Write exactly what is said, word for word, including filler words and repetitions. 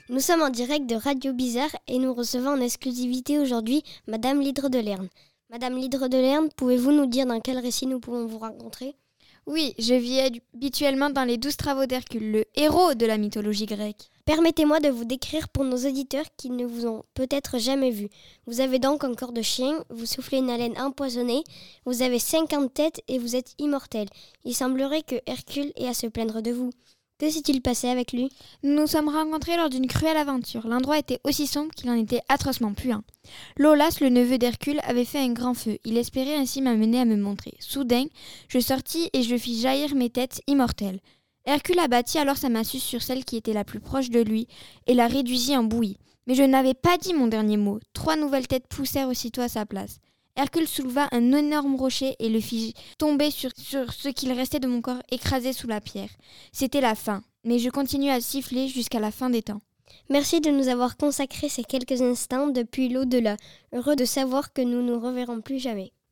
Nous sommes en direct de Radio Bizarre et nous recevons en exclusivité aujourd'hui Madame l'Hydre de Lerne. Madame l'Hydre de Lerne, pouvez-vous nous dire dans quel récit nous pouvons vous rencontrer ? Oui, je vis habituellement dans les douze travaux d'Hercule, le héros de la mythologie grecque. Permettez-moi de vous décrire pour nos auditeurs qui ne vous ont peut-être jamais vu. Vous avez donc un corps de chien, vous soufflez une haleine empoisonnée, vous avez cinquante têtes et vous êtes immortel. Il semblerait que Hercule ait à se plaindre de vous. Que s'est-il passé avec lui ? Nous nous sommes rencontrés lors d'une cruelle aventure. L'endroit était aussi sombre qu'il en était atrocement puant. Lolas, le neveu d'Hercule, avait fait un grand feu. Il espérait ainsi m'amener à me montrer. Soudain, je sortis et je fis jaillir mes têtes immortelles. Hercule abattit alors sa massue sur celle qui était la plus proche de lui et la réduisit en bouillie. Mais je n'avais pas dit mon dernier mot. Trois nouvelles têtes poussèrent aussitôt à sa place. Hercule souleva un énorme rocher et le fit tomber sur, sur ce qu'il restait de mon corps écrasé sous la pierre. C'était la fin, mais je continuai à siffler jusqu'à la fin des temps. Merci de nous avoir consacré ces quelques instants depuis l'au-delà. Heureux de savoir que nous ne nous reverrons plus jamais.